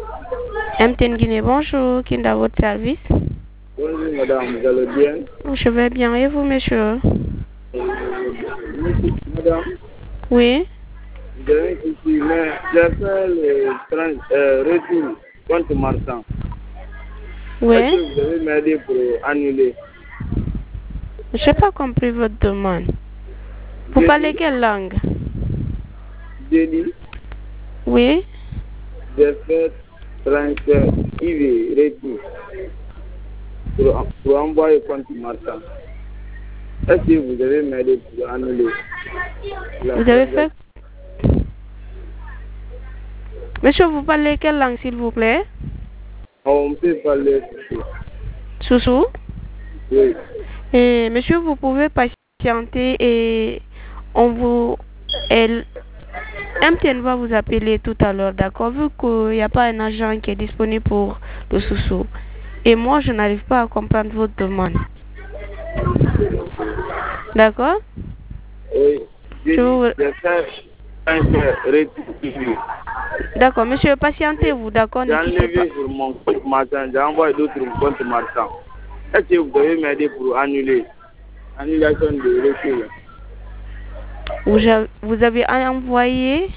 MTN Guinée, bonjour. Qui est dans votre service? Bonjour madame, vous allez bien? Je vais bien. Et vous, monsieur? Madame, Oui. j'ai un souci, mais j'ai fait le retour contre marchand. Oui. Est-ce que vous allez m'aider pour annuler? Je n'ai pas compris votre demande. Vous parlez quelle langue? J'ai dit, Oui. j'ai fait transfert IV retour pour envoyer contre marchand. Est-ce que vous allez m'aider pour annuler? Vous avez fait... Monsieur, vous parlez quelle langue, s'il vous plaît? On peut parler Soussou? oui. Et monsieur, vous pouvez patienter et on vous... MTN va vous appeler tout à l'heure, d'accord? Vu qu'il n'y a pas un agent qui est disponible pour le Soussou. Et moi, je n'arrive pas à comprendre votre demande. D'accord? Oui. J'ai fait transfert retour. D'accord, monsieur, patientez-vous, d'accord? J'ai Ne quittez pas. enlevé sur mon compte marchand, j'ai envoyé d'autres comptes marchands. Est-ce que vous devez m'aider pour annuler? Annulation de retour. Vous avez envoyé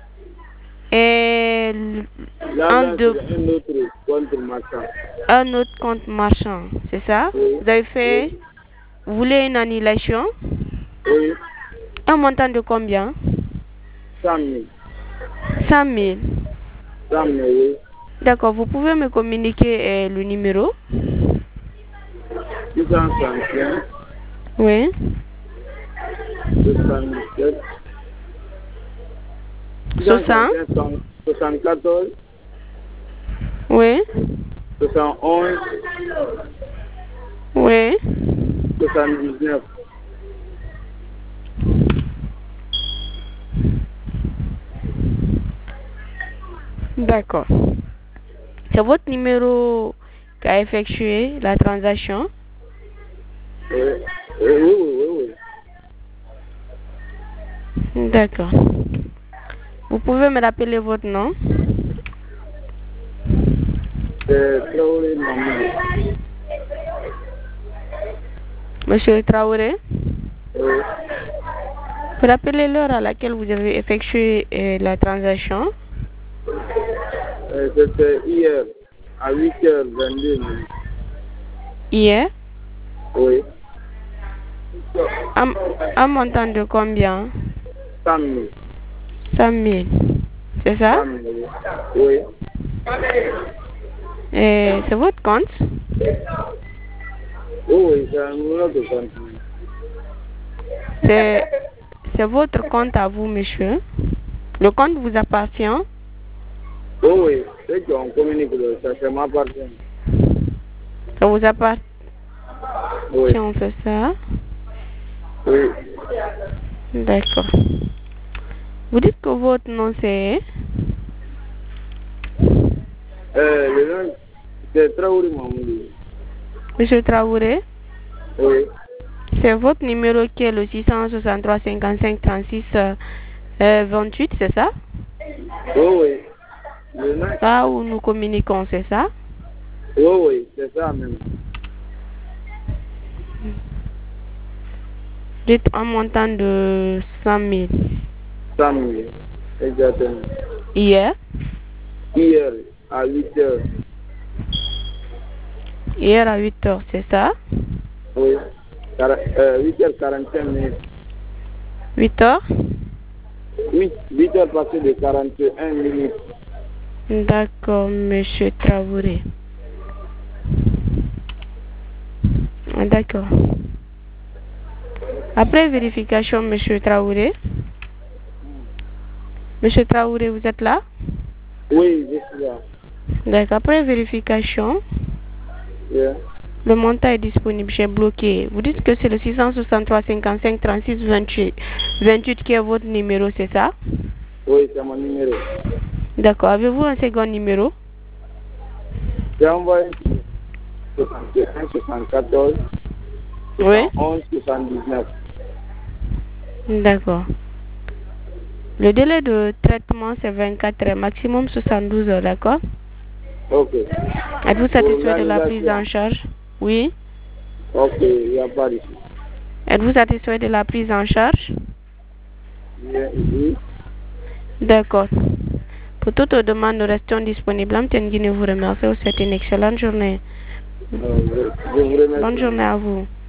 un autre compte marchand. Un autre compte marchand, c'est ça? Oui. Vous avez fait... Oui. Vous voulez une annulation? Oui. Un montant de combien? 100 000. 100 000. 100 000, oui. D'accord, vous pouvez me communiquer le numéro? 635. Oui. 77. 74. Oui. 71. Oui. 79. D'accord. C'est votre numéro qui a effectué la transaction? Oui. D'accord. Vous pouvez me rappeler votre nom? Traoré Mamadou. Monsieur Traoré? Oui. Vous rappelez l'heure à laquelle vous avez effectué la transaction? C'était hier à 8h22. Hier? Oui. Un montant de combien? 100 000. 100 000. C'est ça? 100 000, oui. C'est votre compte? Oui, c'est un numéro de compte. C'est votre compte à vous, monsieur? Le compte vous appartient? Oui, c'est qu'on communique, ça m'appartient. Ça vous appartient? Oui. On fait ça? Oui. D'accord. Vous dites que votre nom c'est? Le nom, c'est Traoré Mamadou. Monsieur Traoré? Oui. C'est votre numéro qui est le 663 55 36 28, c'est ça? Oui. Le nom? Là où nous communiquons, c'est ça? Oui, c'est ça même. Dites un montant de 100 000. 100 000, exactement. Hier? Hier, à 8h. Hier à 8 heures, c'est ça? Oui. 8h45 minutes. 8 heures? Oui, 8h passé de 41 minutes. D'accord, monsieur Traoré. D'accord. Après vérification, monsieur Traoré. Monsieur Traoré, vous êtes là? Oui, je suis là. D'accord. Après vérification, Yeah. le montant est disponible. J'ai bloqué. Vous dites que c'est le 663 55 36 28 qui est votre numéro, c'est ça? Oui, c'est mon numéro. D'accord. Avez-vous un second numéro? J'ai envoyé 61 74 Oui. 11 79. D'accord. Le délai de traitement, c'est 24 heures, maximum 72 heures, d'accord? Ok. Êtes-vous satisfait de la prise en charge? Oui. Ok, il n'y a pas d'ici. Êtes-vous satisfait de la prise en charge? Oui. D'accord. Pour toute demande, nous restons disponibles. Amtienne Guinée vous remercie. Vous souhaite une excellente journée. Je vous remercie. Bonne journée à vous.